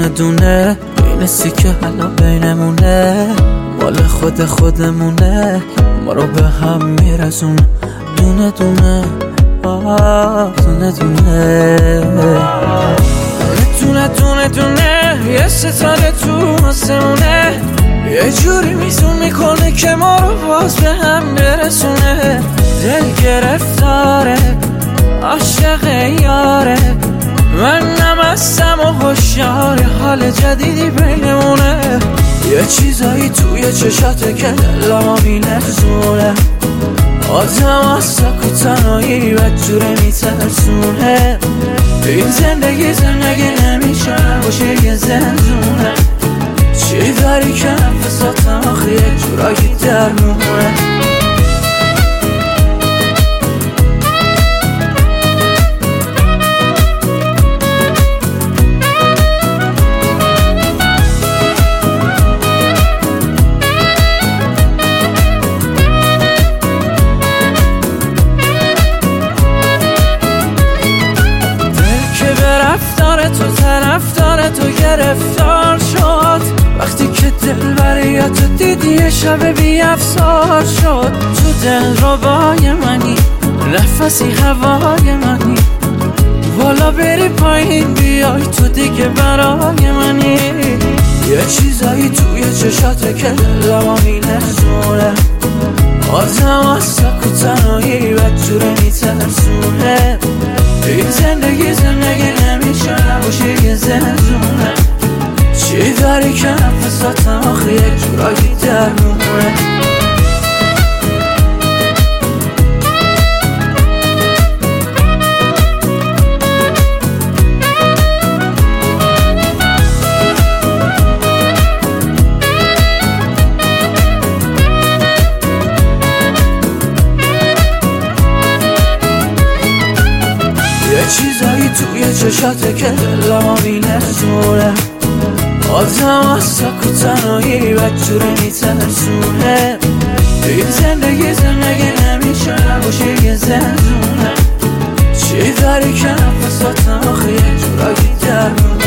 دونه دونه این سیکه حالا بینمونه، مال خودمونه، ما رو به هم میرسونه. دونه دونه دونه دونه دونه دونه یه ستاره تو آسمونه، یه جوری میزون میکنه که ما رو باز به هم برسونه. دل گرفتاره عاشق یاره، من نمستم و هوشیار حال جدیدی بینمونه. یه چیزایی توی چشاته که دلمو میلرزونه، آدم از سک و تنهایی بدجوره میترسونه. این زندگی نمیشه باشه یه زندونه، چی داری که نفساتم آخه یه جورایی درمونه. تو طرفدار تو گرفتار شد، وقتی که دل بریاتو دیدی یه شب بی افسار شد. تو دل ربای منی، نفسی هوای منی، بالا بری پایین بیای تو دیگه برای منی. یه چیزایی توی چشاته که دلمو میلرزونه، آدم از سک و تنهایی بدجوره میترسونه. این زندگی نمیشه نباشه یه زندونه، چی داری که نفساتم آخه یک جورایی درمونه. چیزایی توی چشاته که دلمو میلرزونه، آدم از سک و تنهایی بدجوره میترسونه. این زندگی نمیشه نباشه یه زندونه، چی داری که نفساتم آخه یه جورایی درمونه.